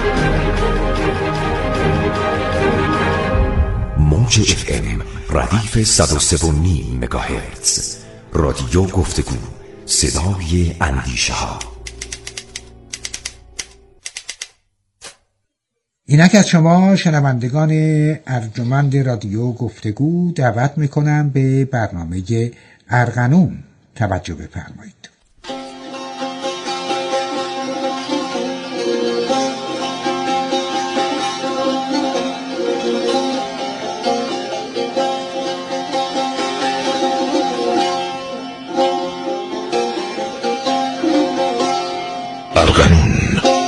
موج FM ردیف 103.5 مگاهرتز. رادیو گفتگو، صدای اندیشه ها. اینک از شما شنوندگان ارجمند رادیو گفتگو دعوت میکنم به برنامه ارغنون توجه بفرمایید. ارغنون.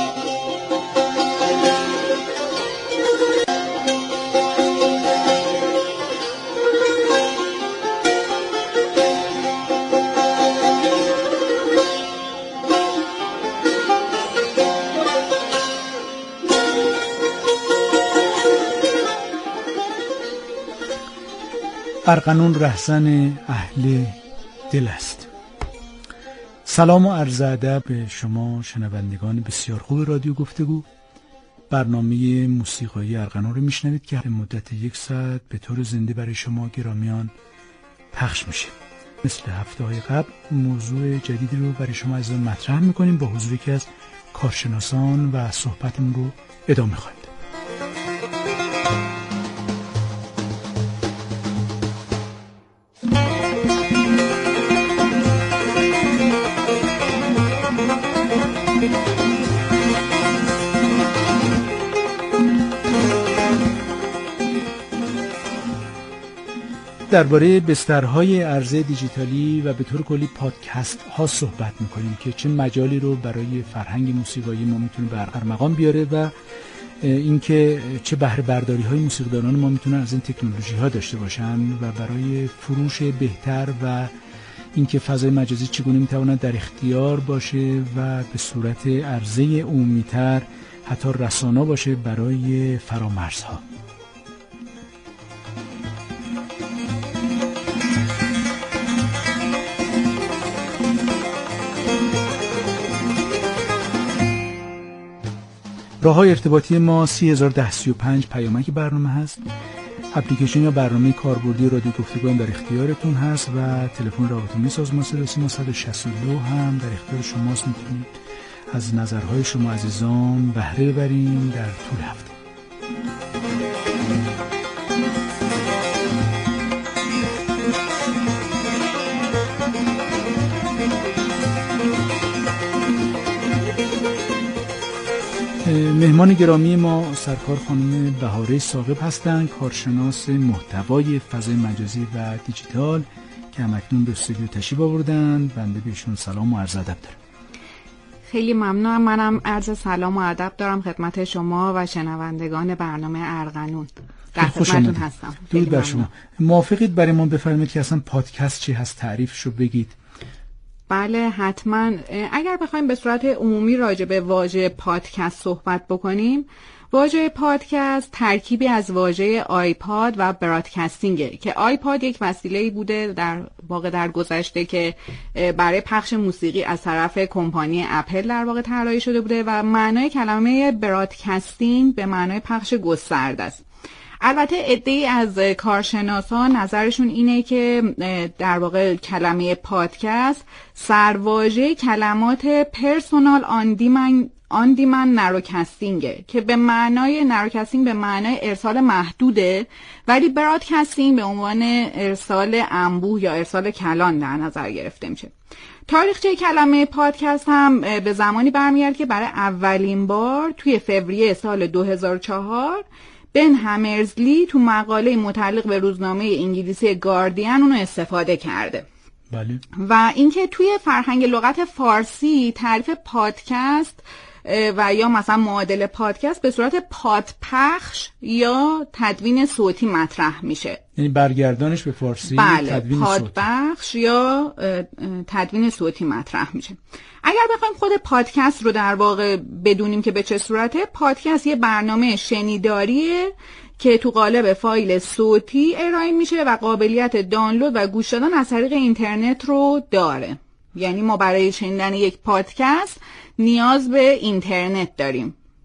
ارغنون رهزن اهل دل است. سلام و عرض ادب به شما شنوندگان بسیار خوب رادیو گفتگو. برنامه موسیقایی ارغنون رو میشنوید که به مدت 1 ساعت به طور زنده برای شما گرامیان پخش میشه. مثل هفته‌های قبل موضوع جدیدی رو برای شما عزیزان مطرح میکنیم با حضور یکی از کارشناسان و صحبتمون رو ادامه خواهیم. درباره بسترهای عرضه دیجیتالی و به طور کلی پادکست ها صحبت میکنیم که چه مجالی رو برای فرهنگ موسیقایی ما میتونه به ارمغان بیاره و اینکه چه بهره برداری های موسیقیدانان ما میتونن از این تکنولوژی ها داشته باشن و برای فروش بهتر و اینکه فضای مجازی چگونه میتواند در اختیار باشه و به صورت عرضه عمومی‌تر حتی رسانه باشه برای فرامرزها. راه‌های ارتباطی ما 301035 پیامک برنامه هست. اپلیکیشن یا برنامه کاربردی رادیو گفتگو هم در اختیارتون هست و تلفن رابطه‌مون سازمان صدا و سیما 162 هم در اختیار شماست. میتونید از نظرهای شما عزیزان بهره ببریم در طول هفته. مهمان گرامی ما سرکار خانم بهاره ثاقب هستند، کارشناس محتوای فضای مجازی و دیجیتال که همکنون به استودیو تشریف آوردند. بنده بهشون سلام و عرض ادب دارم. خیلی ممنونم. منم عرض سلام و ادب دارم خدمت شما و شنوندگان برنامه ارغنون. در خدمتتون هستم. درود بر شما. موافقید برای ما بفرمایید که اصلا پادکست چی هست، تعریفشو بگید؟ بله حتما. اگر بخوایم به صورت عمومی راجع به واژه پادکست صحبت بکنیم، واژه پادکست ترکیبی از واژه آیپاد و برادکستینگه که آیپاد یک وسیله‌ای بوده در واقع در گذشته که برای پخش موسیقی از طرف کمپانی اپل در واقع طراحی شده بوده و معنای کلمه برادکستینگ به معنای پخش گسترده است. البته عده‌ای از کارشناسان نظرشون اینه که در واقع کلمه پادکست سرواژه کلمات پرسونال آن دیمند نروکستینگه که به معنای نروکستینگ به معنای ارسال محدوده، ولی برادکستینگ به عنوان ارسال انبوه یا ارسال کلان در نظر گرفته میشه. تاریخچه کلمه پادکست هم به زمانی برمیگرده که برای اولین بار توی فوریه سال 2004 بن همرزلی تو مقاله متعلق به روزنامه انگلیسی گاردین اونو استفاده کرده. بله. و اینکه توی فرهنگ لغت فارسی تعریف پادکست و یا مثلا معادل پادکست به صورت پادپخش یا تدوین صوتی مطرح میشه. یعنی برگردانش به فارسی بله، تدوین پادپخش یا تدوین صوتی مطرح میشه. اگر بخوایم خود پادکست رو در واقع بدونیم که به چه صورته، پادکست یه برنامه شنیداریه که تو قالب فایل صوتی ارائه میشه و قابلیت دانلود و گوش دادن از طریق اینترنت رو داره. یعنی ما برای شنیدن یک پادکست نیاز به اینترنت داریم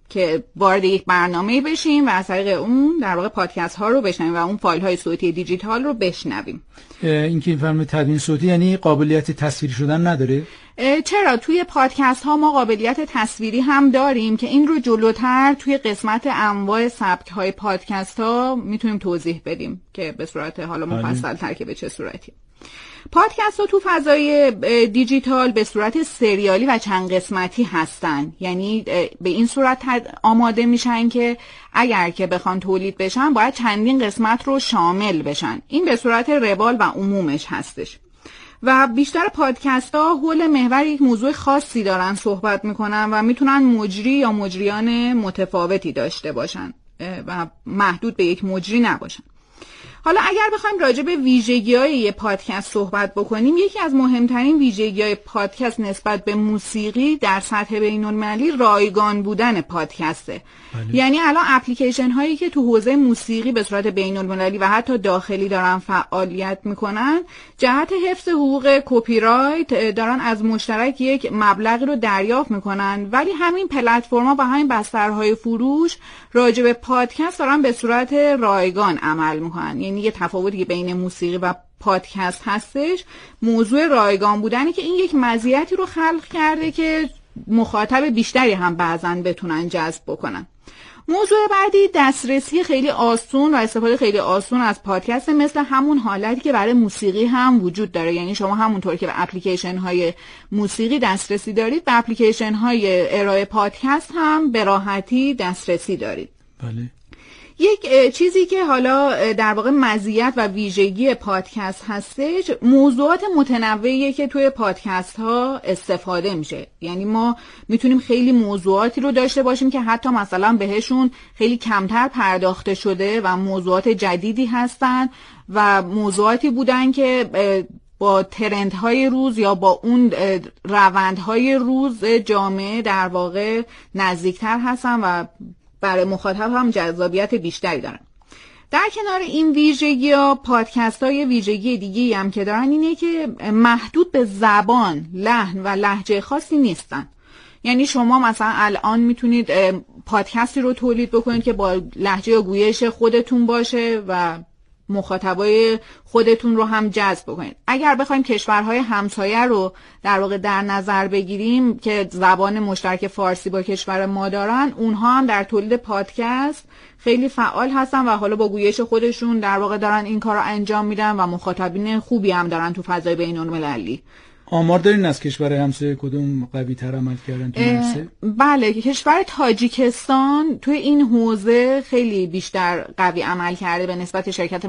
که وارد یک برنامه بشیم و از طریق اون در واقع پادکست ها رو بشنویم و اون فایل های صوتی دیجیتال رو بشنویم. اینکه این فرم تدوین صوتی یعنی قابلیت تصویری شدن نداره؟ چرا توی پادکست ها ما قابلیت تصویری هم داریم که این رو جلوتر توی قسمت انواع سبک های پادکست ها میتونیم توضیح بدیم که به صورت حالا مفصل تر که به چه صورتی. پادکست ها تو فضای دیجیتال به صورت سریالی و چند قسمتی هستن، یعنی به این صورت آماده میشن که اگر که بخوان تولید بشن باید چندین قسمت رو شامل بشن. این به صورت روال و عمومش هستش و بیشتر پادکست ها حول محور یک موضوع خاصی دارن صحبت میکنن و میتونن مجری یا مجریان متفاوتی داشته باشن و محدود به یک مجری نباشن. حالا اگر بخوایم راجع به ویژگی‌های یه پادکست صحبت بکنیم، یکی از مهمترین ویژگی‌های پادکست نسبت به موسیقی در سطح بین‌المللی رایگان بودن پادکسته. یعنی الان اپلیکیشن هایی که تو حوزه موسیقی به صورت بین‌المللی و حتی داخلی دارن فعالیت میکنن، جهت حفظ حقوق کپی رایت دارن از مشترک یک مبلغی رو دریافت میکنن، ولی همین پلتفرم‌ها و همین بسترهای فروش راجع به پادکست دارن به صورت رایگان عمل میکنن. یعنی یه تفاوتی که بین موسیقی و پادکست هستش موضوع رایگان بودنی که این یک مزیتی رو خلق کرده که مخاطب بیشتری هم بعضن بتونن جذب بکنن. موضوع بعدی دسترسی خیلی آسون و استفاده خیلی آسون از پادکست، مثل همون حالتی که برای موسیقی هم وجود داره. یعنی شما همونطور که به اپلیکیشن های موسیقی دسترسی دارید، به اپلیکیشن های ارائه پادکست هم به راحتی دسترسی دارید. بله. یک چیزی که حالا در واقع مزیت و ویژگی پادکست هستش، موضوعات متنوعیه که توی پادکست ها استفاده میشه. یعنی ما میتونیم خیلی موضوعاتی رو داشته باشیم که حتی مثلا بهشون خیلی کمتر پرداخته شده و موضوعات جدیدی هستن و موضوعاتی بودن که با ترندهای روز یا با اون روندهای روز جامعه در واقع نزدیکتر هستن و برای مخاطب هم جذابیت بیشتری دارن. در کنار این ویژگی ها، پادکست ها یه ویژگی دیگه هم که دارن اینه که محدود به زبان، لحن و لهجه خاصی نیستن. یعنی شما مثلا الان میتونید پادکستی رو تولید بکنید که با لهجه یا گویش خودتون باشه و مخاطبای خودتون رو هم جذب بکنید. اگر بخوایم کشورهای همسایه رو در واقع در نظر بگیریم که زبان مشترک فارسی با کشور ما دارن، اونها هم در تولید پادکست خیلی فعال هستن و حالا با گویش خودشون در واقع دارن این کار رو انجام میدن و مخاطبین خوبی هم دارن تو فضای بین‌المللی. آمار دارین از کشور همسایه کدوم قوی تر عمل کردن تو همسایه؟ بله، کشور تاجیکستان توی این حوزه خیلی بیشتر قوی عمل کرده به نسبت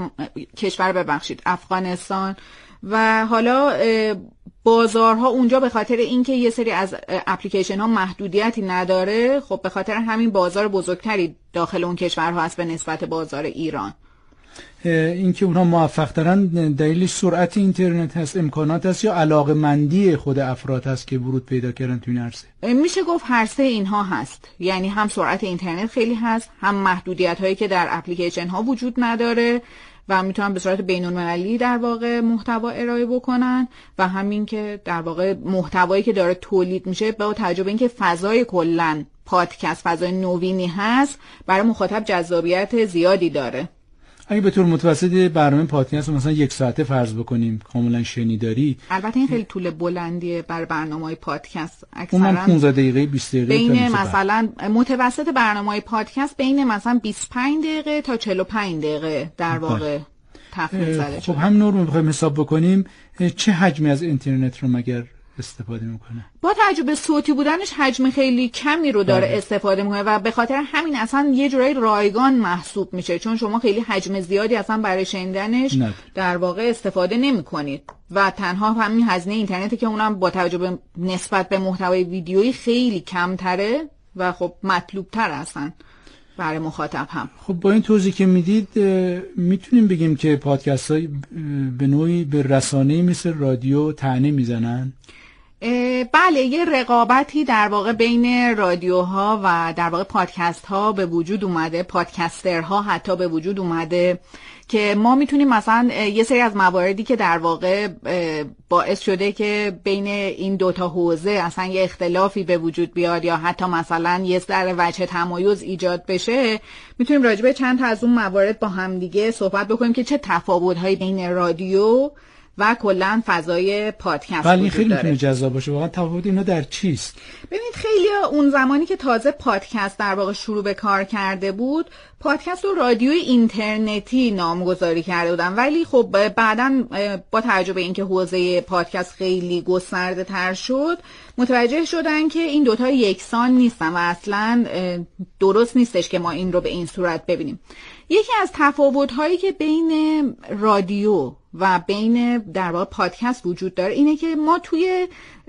افغانستان و حالا بازارها اونجا به خاطر اینکه یه سری از اپلیکیشن ها محدودیتی نداره، خب به خاطر همین بازار بزرگتری داخل اون کشورها هست به نسبت بازار ایران. اینکه اونها موفق ترن دلیلش سرعت اینترنت هست، امکانات هست، یا علاقه‌مندی خود افراد هست که ورود پیدا کردن تو این عرصه؟ میشه گفت هر سه اینها هست. یعنی هم سرعت اینترنت خیلی هست، هم محدودیت هایی که در اپلیکیشن ها وجود نداره و میتونن به صورت بین‌المللی در واقع محتوا ارائه بکنن و همین که در واقع محتوایی که داره تولید میشه با توجه به اینکه فضای کلاً پادکست فضای نوینی هست، برای مخاطب جذابیت زیادی داره. اگه به طور متوسط برنامه پادکست مثلا 1 ساعته فرض بکنیم کاملا شنیداری، البته این خیلی طول بلندیه برای برنامه‌های پادکست. اکثرا اون 15 دقیقه 20 دقیقه بین مثلا متوسط برنامه‌های پادکست بین مثلا 25 دقیقه تا 45 دقیقه در واقع تخمین زده شده. خب هم نور می‌خوایم حساب بکنیم چه حجمی از اینترنت رو مگر استفاده میکنه؟ با توجه به صوتی بودنش حجم خیلی کمی رو داره استفاده میکنه و به خاطر همین اصلا یه جورایی رایگان محسوب میشه، چون شما خیلی حجم زیادی اصلا برای شنیدنش در واقع استفاده نمیکنید و تنها همین هزینه اینترنتی که اونم با توجه به نسبت به محتوای ویدیویی خیلی کمتره و خب مطلوب تر هستن برای مخاطب هم. خب با این توضیح که میدید میتونیم بگیم که پادکست های به نوعی به رسانه‌ای مثل رادیو طعنه میزنن؟ بله، یه رقابتی در واقع بین رادیوها و در واقع پادکست ها به وجود اومده، پادکسترها حتی به وجود اومده که ما میتونیم مثلا یه سری از مواردی که در واقع باعث شده که بین این دوتا حوزه اصلا یه اختلافی به وجود بیاد یا حتی مثلا یه ذره وجه تمایز ایجاد بشه، میتونیم راجع به چند تا از اون موارد با هم دیگه صحبت بکنیم که چه تفاوت‌هایی بین رادیو و کلا فضای پادکست ولی وجود خیلی داره. میتونه جذاب باشه. واقعا تفاوت اینا در چیست؟ ببینید خیلی اون زمانی که تازه پادکست در واقع شروع به کار کرده بود، پادکست رو رادیو اینترنتی نامگذاری کرده بودن، ولی خب بعداً با توجه به اینکه حوزه پادکست خیلی گسترده تر شد متوجه شدن که این دوتا یکسان نیستن و اصلاً درست نیستش که ما این رو به این صورت ببینیم. یکی از تفاوت‌هایی که بین رادیو و بین در واقع پادکست وجود داره اینه که ما توی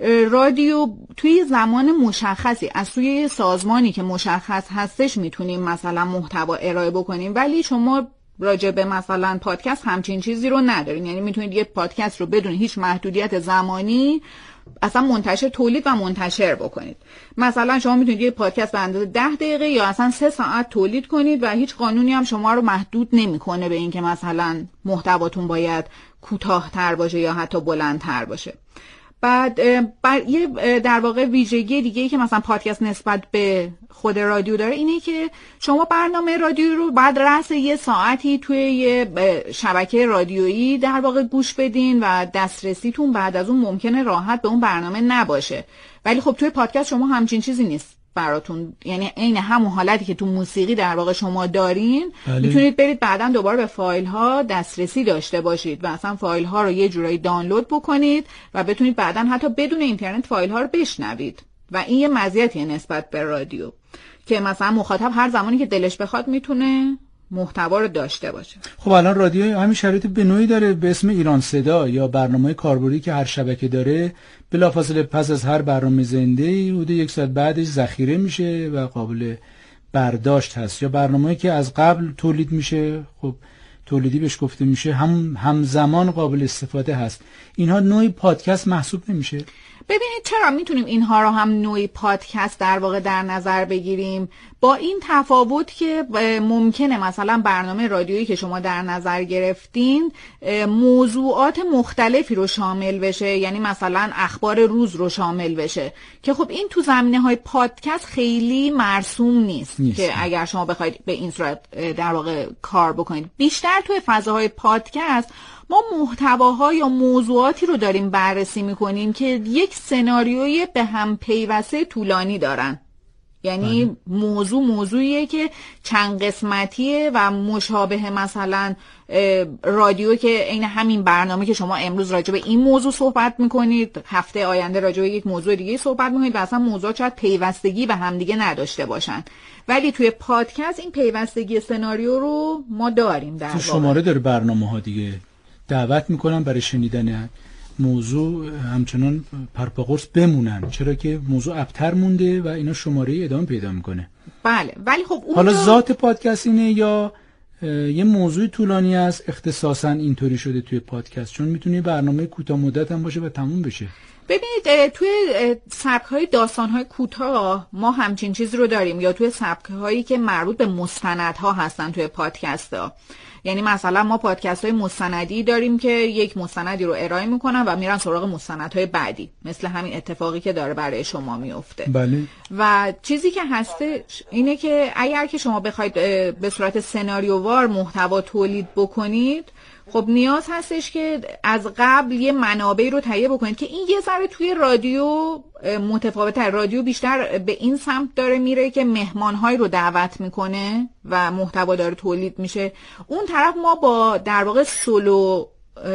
رادیو توی زمان مشخصی از توی سازمانی که مشخص هستش میتونیم مثلا محتوا ارائه بکنیم، ولی شما راجع به مثلا پادکست همچین چیزی رو ندارین. یعنی میتونید یه پادکست رو بدون هیچ محدودیت زمانی اصلا تولید و منتشر بکنید. مثلا شما میتونید یه پادکست به اندازه 10 دقیقه یا اصلا 3 ساعت تولید کنید و هیچ قانونی هم شما رو محدود نمیکنه به اینکه مثلا محتواتون باید کوتاه‌تر باشه یا حتی بلندتر باشه. بعد یه در واقع ویژگی دیگه‌ای که مثلا پادکست نسبت به خود رادیو داره اینه که شما برنامه رادیو رو بعد رأس یه ساعتی توی یه شبکه رادیویی در واقع گوش بدین و دسترسیتون بعد از اون ممکنه راحت به اون برنامه نباشه، ولی خب توی پادکست شما همچین چیزی نیست براتون. یعنی عین همون حالتی که تو موسیقی در واقع شما دارین میتونید برید بعداً دوباره به فایل ها دسترسی داشته باشید و اصلا فایل ها رو یه جورایی دانلود بکنید و بتونید بعداً حتی بدون اینترنت فایل ها رو بشنوید و این یه مزیتیه نسبت به رادیو که مثلا مخاطب هر زمانی که دلش بخواد میتونه محتوا رو داشته باشه. خب الان رادیو همین شرایط به نوعی داره به اسم ایران صدا یا برنامه کاربردی که هر شبکه داره، بلافاصله پس از هر برنامه زنده حدود 1 ساعت بعدش ذخیره میشه و قابل برداشت هست، یا برنامه‌ای که از قبل تولید میشه، خب تولیدی بهش گفته میشه، همزمان قابل استفاده هست. اینها نوعی پادکست محسوب نمیشه؟ ببینید چرا میتونیم اینها رو هم نوعی پادکست در واقع در نظر بگیریم، با این تفاوت که ممکنه مثلا برنامه رادیویی که شما در نظر گرفتین موضوعات مختلفی رو شامل بشه، یعنی مثلا اخبار روز رو شامل بشه که خب این تو زمینه‌های پادکست خیلی مرسوم نیست که اگر شما بخواید به این صورت در واقع کار بکنید. بیشتر توی فضاهای پادکست ما محتواها یا موضوعاتی رو داریم بررسی میکنیم که یک سناریوی به هم پیوسته طولانی دارن. یعنی موضوعیه که چند قسمتیه و مشابه مثلا رادیو که عین همین برنامه که شما امروز راجع به این موضوع صحبت میکنید، هفته آینده راجع به یک موضوع دیگه صحبت میکنید و اصلا موضوعات شاید پیوستگی به هم دیگه نداشته باشن، ولی توی پادکست این پیوستگی سناریو رو ما داریم. در واقع شماره داره برنامه ها دیگه، دعوت میکنم برای شنیدن موضوع همچنان پرپاقرص بمونن، چرا که موضوع ابتر مونده و اینا شماره ادامه پیدا میکنه. بله، ولی خب حالا ذات پادکست اینه یا یه موضوع طولانی است اختصاصا اینطوری شده توی پادکست؟ چون میتونه برنامه کوتاه مدت هم باشه و تموم بشه. ببینید توی سبک‌های داستان‌های کوتاه ما همچین چیزی رو داریم، یا توی سبک‌هایی که مربوط به مستندها هستن توی پادکست‌ها. یعنی مثلا ما پادکست‌های مستندی داریم که یک مستندی رو ارائه میکنن و میرن سراغ مستندهای بعدی، مثل همین اتفاقی که داره برای شما میفته. بله. و چیزی که هسته اینه که اگر که شما بخواید به صورت سناریووار محتوا تولید بکنید، خب نیاز هستش که از قبل یه منابعی رو تهیه بکنید که این یه ذره توی رادیو متفاوته. رادیو بیشتر به این سمت داره میره که مهمان‌های رو دعوت میکنه و محتوا داره تولید میشه. اون طرف ما با در واقع سولو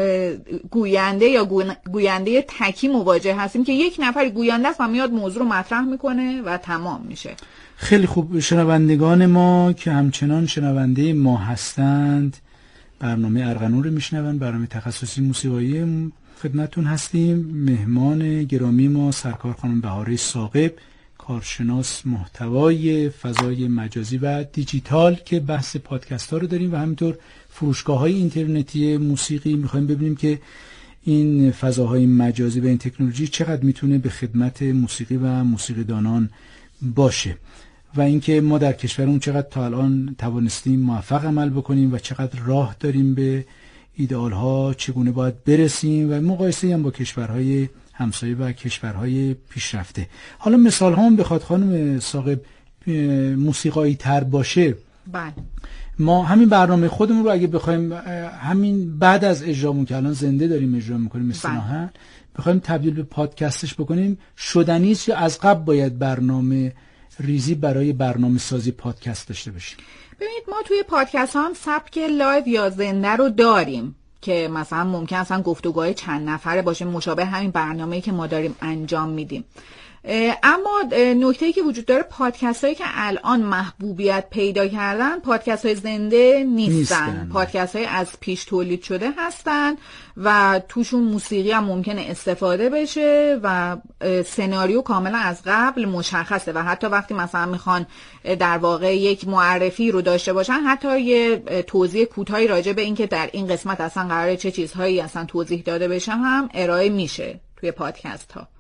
گوینده یا گوینده تکی مواجه هستیم که یک نفر گوینده است و میاد موضوع رو مطرح میکنه و تمام میشه. خیلی خوب. شنوندگان ما که همچنان شنونده ما هستند، برنامه ارغنون رو میشنون، برنامه تخصصی موسیقایی خدمتتون هستیم. مهمان گرامی ما سرکار خانم بهاره ثاقب، کارشناس محتوای فضای مجازی و دیجیتال که بحث پادکست ها رو داریم و همینطور فروشگاه های اینترنتی موسیقی. میخوایم ببینیم که این فضاهای مجازی و این تکنولوژی چقدر میتونه به خدمت موسیقی و موسیقیدانان باشه و اینکه ما در کشورمون چقدر تا الان توانستیم موفق عمل بکنیم و چقدر راه داریم به ایدئال ها چگونه باید برسیم و مقایسه هم با کشورهای همسایه و کشورهای پیشرفته. حالا مثال هم بخواد خانم ثاقب موسیقایی تر باشه، بله، ما همین برنامه خودمون رو اگه بخوایم همین بعد از اجرامون که الان زنده داریم اجرا میکنیم اصطلاحاً بخوایم تبدیل به پادکستش بکنیم، شدنی است یا از قبل باید برنامه ریزی برای برنامه سازی پادکست داشته باشیم؟ ببینید ما توی پادکست هم سبک لایو یا زنده رو داریم که مثلا ممکن اصلا گفتگوهای چند نفره باشه مشابه همین برنامه‌ای که ما داریم انجام میدیم. اما نکته‌ای که وجود داره پادکست هایی که الان محبوبیت پیدا کردن پادکست های زنده نیستن. پادکست های از پیش تولید شده هستن و توشون موسیقی هم ممکنه استفاده بشه و سناریو کاملا از قبل مشخصه و حتی وقتی مثلا میخوان در واقع یک معرفی رو داشته باشن حتی یه توضیح کوتاهی راجع به این که در این قسمت اصلا قراره چه چیزهایی اصلا توضیح داده بشه هم ارائه میشه توی پادکست ها.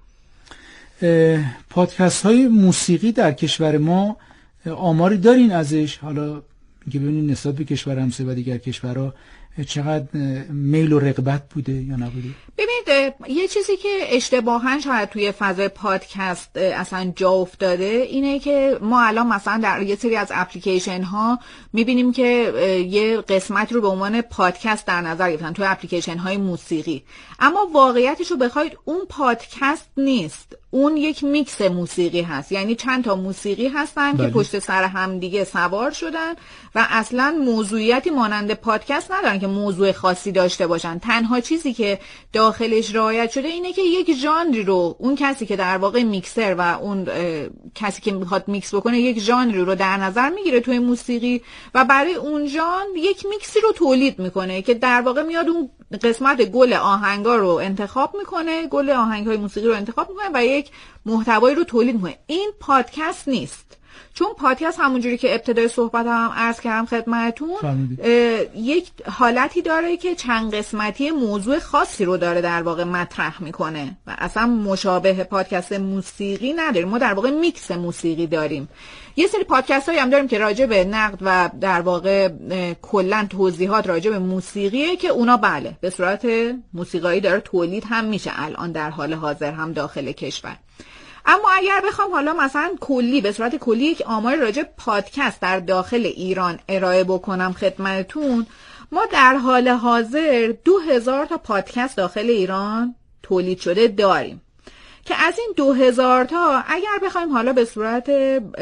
پادکست های موسیقی در کشور ما آماری دارین ازش؟ حالا که ببینید نسبت به کشور همسایه و دیگر کشورها چقدر میل و رغبت بوده یا نبوده؟ ببینید یه چیزی که اشتباهاً شاید توی فضای پادکست اصلا جا افتاده اینه که ما الان مثلا در یه سری از اپلیکیشن ها میبینیم که یه قسمت رو به عنوان پادکست در نظر گرفتن توی اپلیکیشن های موسیقی، اما واقعیتش رو بخواید اون پادکست نیست، اون یک میکس موسیقی هست، یعنی چند تا موسیقی هستن که پشت سر هم دیگه سوار شدن و اصلا موضوعیتی مانند پادکست ندارن که موضوع خاصی داشته باشن. تنها چیزی که داخلش رعایت شده اینه که یک ژانری رو اون کسی که در واقع میکسر و اون کسی که میخواد میکس بکنه یک ژانری رو در نظر میگیره توی موسیقی و برای اون ژانر یک میکسی رو تولید میکنه که در واقع میاد اون قسمت گل آهنگا رو انتخاب میکنه، گل آهنگای موسیقی رو انتخاب میکنه و یک محتوایی رو تولید میکنه. این پادکست نیست، چون پادکست همونجوری که ابتدای صحبت هم عرض کردم خدمتتون یک حالتی داره که چند قسمتی موضوع خاصی رو داره در واقع مطرح میکنه و اصلا مشابه پادکست موسیقی نداریم. ما در واقع میکس موسیقی داریم. یه سری پادکست هایی هم داریم که راجع به نقد و در واقع کلا توضیحات راجع به موسیقیه که اونا بله به صورت موسیقایی داره تولید هم میشه الان در حال حاضر هم داخل کشور. اما اگر بخوام حالا مثلا کلی به صورت کلی یک آمار راجع پادکست در داخل ایران ارائه بکنم خدمتتون، ما در حال حاضر 2000 تا پادکست داخل ایران تولید شده داریم که از این 2000 تا اگر بخوایم حالا به صورت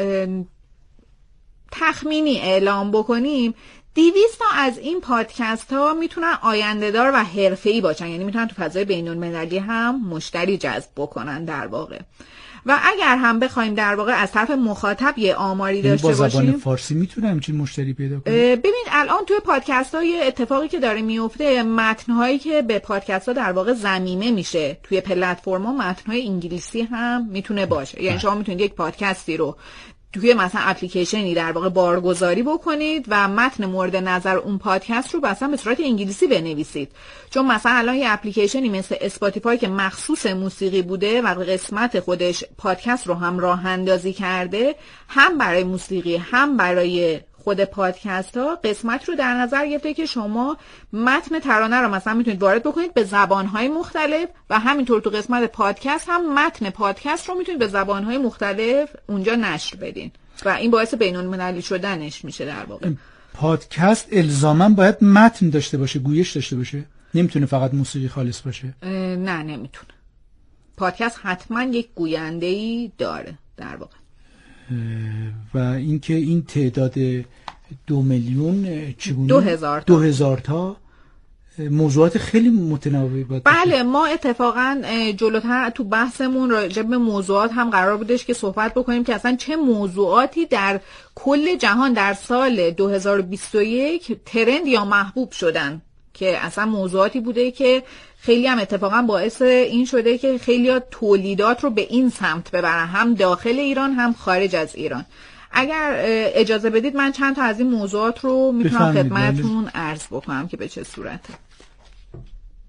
تخمینی اعلام بکنیم 200 تا از این پادکست ها میتونن آینده دار و حرفه‌ای باشن، یعنی میتونن تو فضای بین‌المللی هم مشتری جذب بکنن در واقع. و اگر هم بخوایم در واقع از طرف مخاطب یه آماری داشته باشیم، با زبان فارسی میتونه همچین مشتری پیدا کنه؟ ببین الان توی پادکست ها یه اتفاقی که داره میفته، متن‌هایی که به پادکست ها در واقع ضمیمه میشه توی پلتفرم‌ها متن‌های انگلیسی هم میتونه باشه. یعنی شما میتونید یک پادکستی رو توی مثلا اپلیکیشنی در واقع بارگذاری بکنید و متن مورد نظر اون پادکست رو مثلا به صورت انگلیسی بنویسید. چون مثلا الان یه اپلیکیشنی مثل اسپاتیفای که مخصوص موسیقی بوده و قسمت خودش پادکست رو هم راه اندازی کرده، هم برای موسیقی هم برای خود پادکست ها قسمت رو در نظر گرفته که شما متن ترانه رو مثلا میتونید وارد بکنید به زبانهای مختلف و همینطور تو قسمت پادکست هم متن پادکست رو میتونید به زبانهای مختلف اونجا نشر بدین و این باعث بین‌المللی شدنش میشه. در واقع پادکست الزاما باید متن داشته باشه، گویش داشته باشه، نمیتونه فقط موسیقی خالص باشه؟ نه نمیتونه. پادکست حتما یک گوینده‌ای داره در واقع. و اینکه این تعداد 2 میلیون چگونه 2000 تا موضوعات خیلی متنوعی بود. بله ما اتفاقا جلوتر تو بحثمون راجع به موضوعات هم قرار بودش که صحبت بکنیم که اصلا چه موضوعاتی در کل جهان در سال 2021 ترند یا محبوب شدن، که اصلا موضوعاتی بوده که خیلی هم اتفاقا باعث این شده که خیلی تولیدات رو به این سمت ببرن، هم داخل ایران هم خارج از ایران. اگر اجازه بدید من چند تا از این موضوعات رو میتونم خدمتتون عرض بکنم که به چه صورته.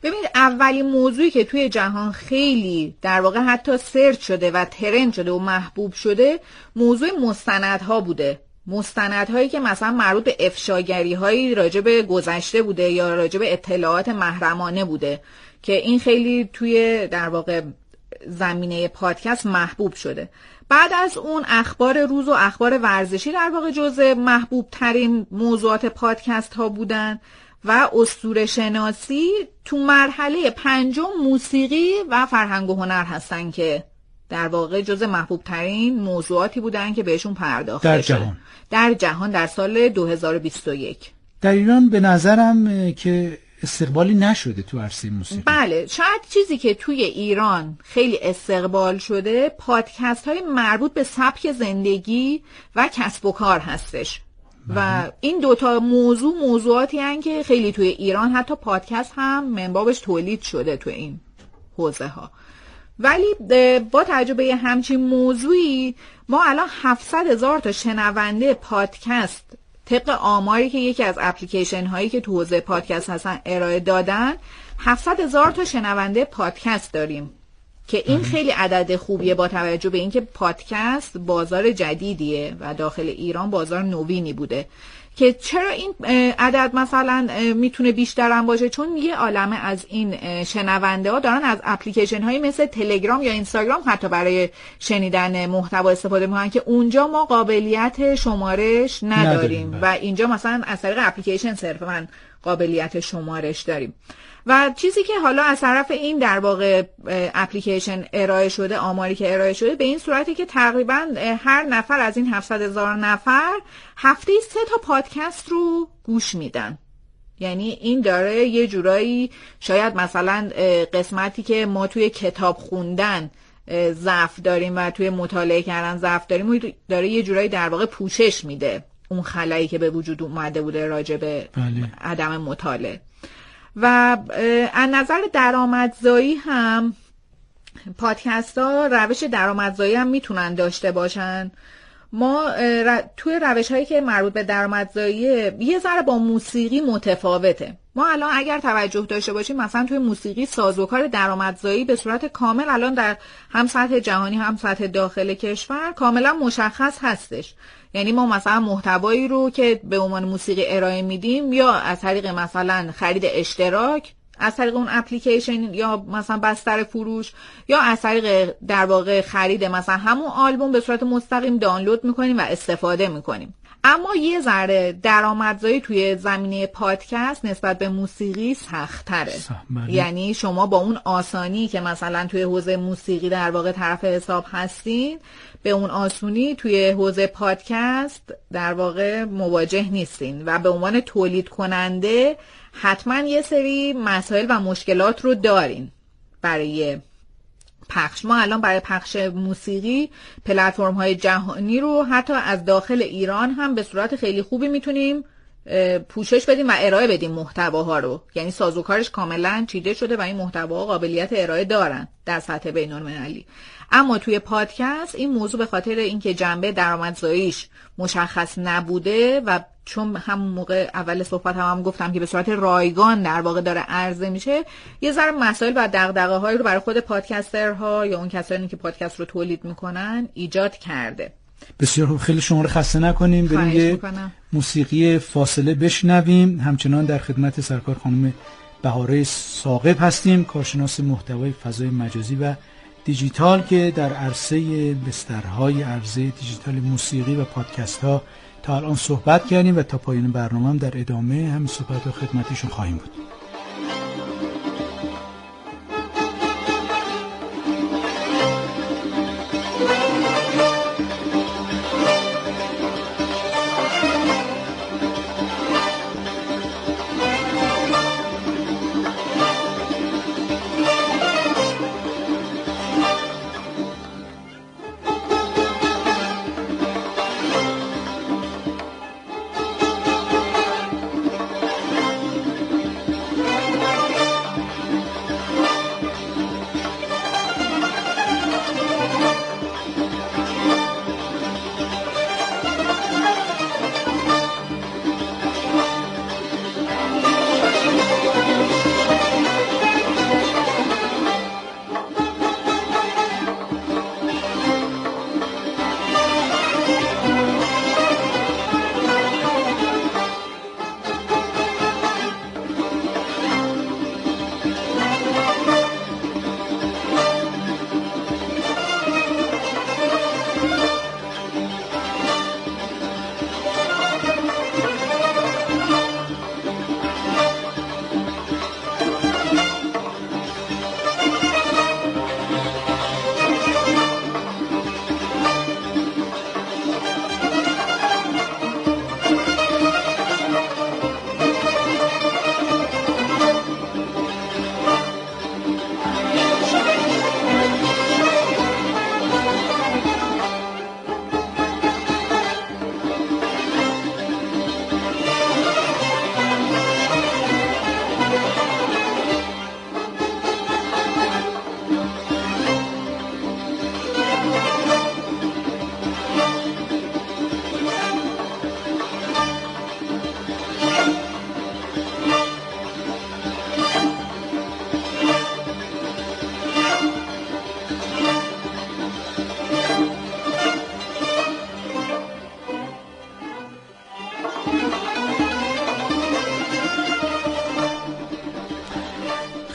ببینید اولین موضوعی که توی جهان خیلی در واقع حتی سرچ شده و ترند شده و محبوب شده موضوع مستندها بوده. مستندهایی که مثلا مربوط به افشاگری‌هایی راجع به گذشته بوده یا راجع به اطلاعات محرمانه بوده که این خیلی توی در واقع زمینه پادکست محبوب شده. بعد از اون اخبار روز و اخبار ورزشی در واقع جزء محبوب ترین موضوعات پادکست ها بودن و اسطوره شناسی تو مرحله پنجم موسیقی و فرهنگ و هنر هستن که در واقع جزء محبوب ترین موضوعاتی بودن که بهشون پرداخته شده در جهان در سال 2021. در ایران به نظرم که استقبالی نشده تو عرصه موسیقی. بله، شاید چیزی که توی ایران خیلی استقبال شده پادکست های مربوط به سبک زندگی و کسب و کار هستش. و این دوتا موضوعاتی هستن که خیلی توی ایران حتی پادکست هم منبابش تولید شده توی این حوزه ها. ولی با تجربه همچین موضوعی ما الان 700,000 تا شنونده پادکست طبق آماری که یکی از اپلیکیشن هایی که تو حوزه پادکست هستن ارائه دادن 700,000 تا شنونده پادکست داریم که این خیلی عدد خوبیه با توجه به اینکه پادکست بازار جدیدیه و داخل ایران بازار نوینی بوده. که چرا این عدد مثلا میتونه بیشتر هم باشه؟ چون یه عالمه از این شنونده ها دارن از اپلیکیشن هایی مثل تلگرام یا اینستاگرام حتی برای شنیدن محتوا استفاده میکنن که اونجا ما قابلیت شمارش نداریم و اینجا مثلا از طریق اپلیکیشن صرفا قابلیت شمارش داریم. و چیزی که حالا از طرف این در واقع اپلیکیشن ارائه شده، آماری که ارائه شده به این صورتی که تقریبا هر نفر از این 700,000 نفر هفته 3 تا پادکست رو گوش میدن. یعنی این داره یه جورایی شاید مثلا قسمتی که ما توی کتاب خوندن ضعف داریم و توی مطالعه کردن ضعف داریم داره یه جورایی در واقع پوشش میده اون خلایی که به وجود اومده بوده راجع به عدم مطالعه. و از نظر درآمدزایی هم پادکست ها روش درآمدزایی هم میتونن داشته باشن. ما توی روش هایی که مربوط به درآمدزایی یه ذره با موسیقی متفاوته. ما الان اگر توجه داشته باشیم مثلا توی موسیقی سازوکار درآمدزایی به صورت کامل الان در هم سطح جهانی هم سطح داخل کشور کاملا مشخص هستش. یعنی ما مثلا محتوایی رو که به عنوان موسیقی ارائه میدیم یا از طریق مثلا خرید اشتراک از طریق اون اپلیکیشن یا مثلا بستر فروش یا از طریق در واقع خرید مثلا همون آلبوم به صورت مستقیم دانلود میکنیم و استفاده میکنیم. اما یه ذره درآمدزایی توی زمینه پادکست نسبت به موسیقی سخت‌تره. یعنی شما با اون آسانی که مثلا توی حوزه موسیقی در واقع طرف حساب هستین به اون آسونی توی حوزه پادکست در واقع مواجه نیستین و به عنوان تولید کننده حتما یه سری مسائل و مشکلات رو دارین برای پخش. ما الان برای پخش موسیقی پلتفرم های جهانی رو حتی از داخل ایران هم به صورت خیلی خوبی میتونیم پوشش بدیم و ارائه بدیم محتواها رو. یعنی سازوکارش کاملا چیده شده و این محتواها قابلیت ارائه دارن در سطح بین‌المللی. اما توی پادکست این موضوع به خاطر اینکه جنبه درآمدزاییش مشخص نبوده و چون همون موقع اول صحبت هم گفتم که به صورت رایگان در واقع داره عرضه میشه یه ذره مسائل و دغدغه‌هایی رو برای خود پادکسترها یا اون کسانی که پادکست رو تولید میکنن ایجاد کرده. بسیار خوب، خیلی شما رو خسته نکنیم. بریم یه موسیقی فاصله بشنویم. همچنان در خدمت سرکار خانم بهاره ثاقب هستیم، کارشناس محتوای فضای مجازی و دیجیتال که در عرصه بسترهای عرصه دیجیتال موسیقی و پادکست ها تا الان صحبت کردیم و تا پایان برنامه هم در ادامه همین صحبت رو خدمتشون خواهیم بود.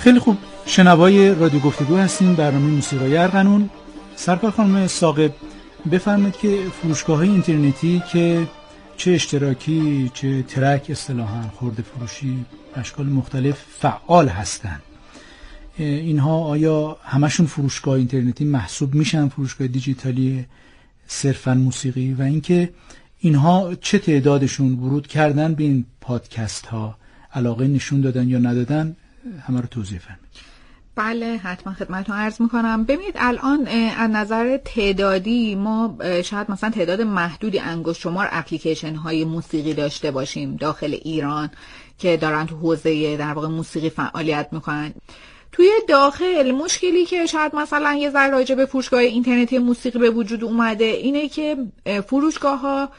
خیلی خوب، شنوای رادیو گفتگو هستیم، برنامه موسیقای ارغنون. سرکار خانم ثاقب، بفرمایید که فروشگاه‌های اینترنتی که چه اشتراکی چه ترک اصطلاحاً خرده فروشی اشکال مختلف فعال هستند، اینها آیا همشون فروشگاه اینترنتی محسوب میشن، فروشگاه دیجیتالی صرفاً موسیقی، و اینکه اینها چه تعدادشون ورود کردن به این پادکست ها، علاقه نشون دادن یا ندادن، همه رو توضیح فرمایید. بله حتما خدمتتون عرض میکنم. ببینید الان از نظر تعدادی ما شاید مثلا تعداد محدودی انگشت شمار اپلیکیشن های موسیقی داشته باشیم داخل ایران که دارن تو حوزه در واقع موسیقی فعالیت میکنن. توی داخل مشکلی که شاید مثلا یه ذره راجع به فروشگاه اینترنتی موسیقی به وجود اومده اینه که فروشگاه ها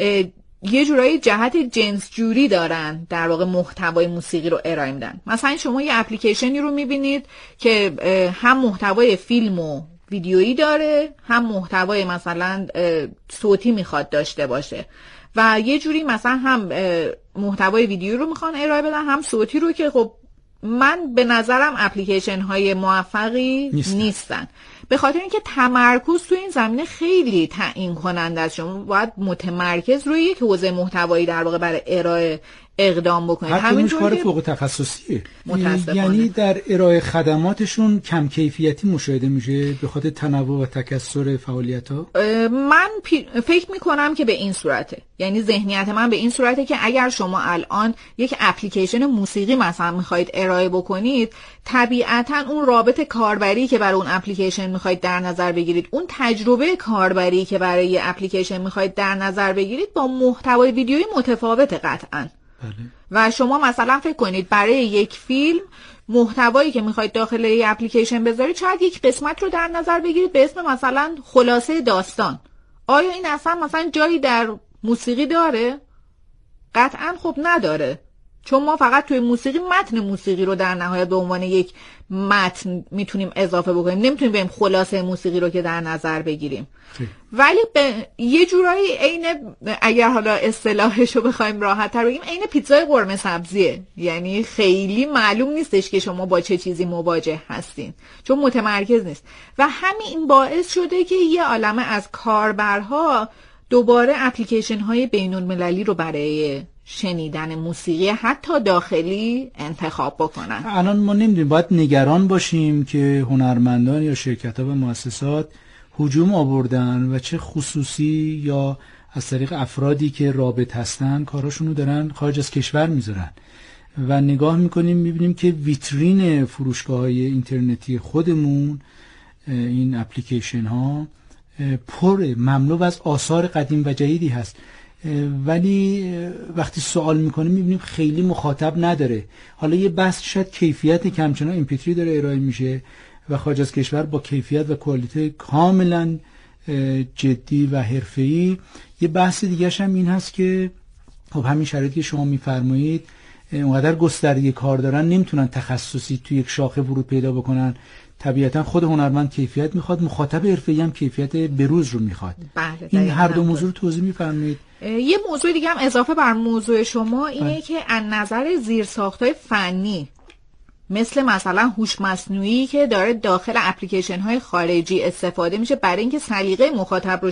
یه جورایی جهت جنسجوری دارن در واقع محتوای موسیقی رو ارائه میدن. مثلا شما یه اپلیکیشنی رو میبینید که هم محتوای فیلم و ویدیویی داره، هم محتوای مثلا صوتی میخواد داشته باشه و یه جوری مثلا هم محتوای ویدیو رو میخوان ارائه بدن هم صوتی رو، که خب من به نظرم اپلیکیشن های موفقی نیستن. به خاطر اینکه تمرکز تو این زمینه خیلی تعیین کننده است. شما باید متمرکز روی یک حوزه محتوایی در واقع برای ارائه اقدام بکنید. همینطور کار فوق تخصصیه، یعنی در ارائه خدماتشون کم کیفیتی مشاهده میشه به خاطر تنوع و تکثر فعالیت‌ها. من فکر میکنم که به این صورته، یعنی ذهنیت من به این صورته که اگر شما الان یک اپلیکیشن موسیقی مثلا میخواید ارائه بکنید، طبیعتاً اون رابط کاربری که برای اون اپلیکیشن میخواید در نظر بگیرید، اون تجربه کاربری که برای اپلیکیشن میخواید در نظر بگیرید با محتوای ویدیویی متفاوته قطعاً. و شما مثلا فکر کنید برای یک فیلم محتوایی که میخواید داخل یک اپلیکیشن بذارید شاید یک قسمت رو در نظر بگیرید به اسم مثلا خلاصه داستان. آیا این مثلا جایی در موسیقی داره؟ قطعا خب نداره، چون ما فقط توی موسیقی متن موسیقی رو در نهایت به عنوان یک متن میتونیم اضافه بکنیم، نمیتونیم بریم خلاصه موسیقی رو که در نظر بگیریم. ولی به یه جورایی عین، اگر حالا اصطلاحش رو بخوایم راحت تر بگیم، عین پیتزای قرمه سبزیه، یعنی خیلی معلوم نیستش که شما با چه چیزی مواجه هستین چون متمرکز نیست. و همین باعث شده که یه عالمه از کاربرها دوباره اپلیکیشن های بین المللی رو برای شنیدن موسیقی حتی داخلی انتخاب بکنن. الان ما نمیدونیم، باید نگران باشیم که هنرمندان یا شرکت‌ها و مؤسسات هجوم آوردن و چه خصوصی یا از طریق افرادی که رابط هستن کاراشونو دارن خارج از کشور میذارن و نگاه میکنیم میبینیم که ویترین فروشگاه‌های اینترنتی خودمون، این اپلیکیشن ها پر مملو از آثار قدیم و جدیدی هست، ولی وقتی سوال میکنیم میبینیم خیلی مخاطب نداره. حالا یه بحث شاید کیفیت که همچنان MP3 داره ارائه میشه و خارج از کشور با کیفیت و کوالیته کاملا جدی و حرفه‌ای. یه بحث دیگه‌ش هم این هست که خب همین شرایطی که شما میفرمایید اونقدر گسترده کار دارن، نمیتونن تخصصی توی یک شاخه ورود پیدا بکنن. طبیعتا خود هنرمند کیفیت میخواد، مخاطب حرفه‌ای هم کیفیت بروز رو میخواد. این هر دو موضوع رو توضیح میفرمایید. یه موضوع دیگه هم اضافه بر موضوع شما اینه که از نظر زیرساخت‌های فنی مثلا هوش مصنوعی که داره داخل اپلیکیشن های خارجی استفاده میشه برای اینکه سلیقه مخاطب رو